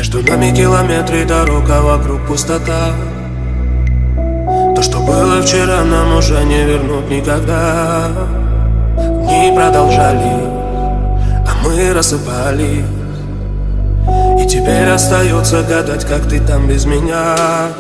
Между нами километры дорог, а вокруг пустота. То, что было вчера, нам уже не вернуть никогда. Дни продолжали, а мы рассыпали. И теперь остается гадать, как ты там без меня.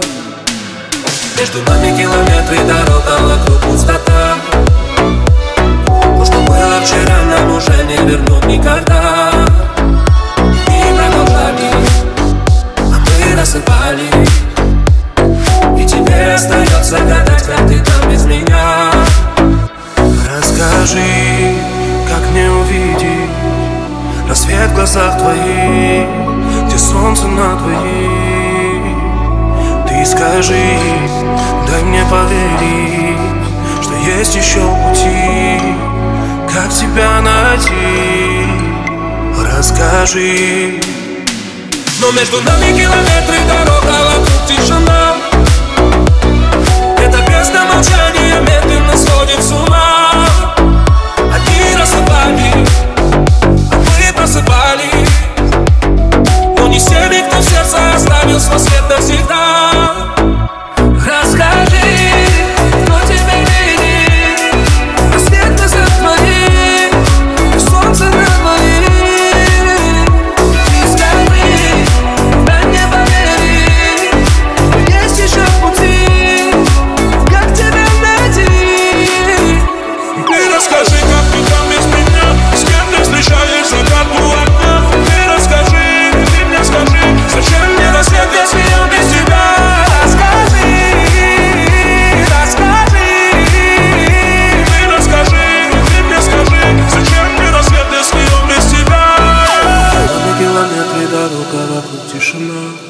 Между нами километры дорог, а вокруг пустота. То, что было вчера, нам уже не вернуть никогда. Дни продолжали, а мы рассыпали. И теперь остается гадать, как ты там без меня. Расскажи, как мне увидеть рассвет в глазах твоих, где солнце на двоих. Ты скажи, дай мне поверить, что есть еще пути, как тебя найти. Расскажи. Но между нами километры дорог, а вокруг тишина. Это бездна молчания медленно сходит с ума. Одни рассыпали, а мы просыпали. Но не всеми, кто в сердце оставил свой свет навсегда. Расскажи, кто тебя видит рассвет в глазах твоих, и солнце на двоих. Ты скажи, дай мне поверить, есть еще пути, как тебя найти. Ты расскажи, как ты там без меня, с кем ты встречаешь загадку огня. Ты расскажи, ты мне скажи, зачем мне рассвет, если я без тебя. Вокруг тишина.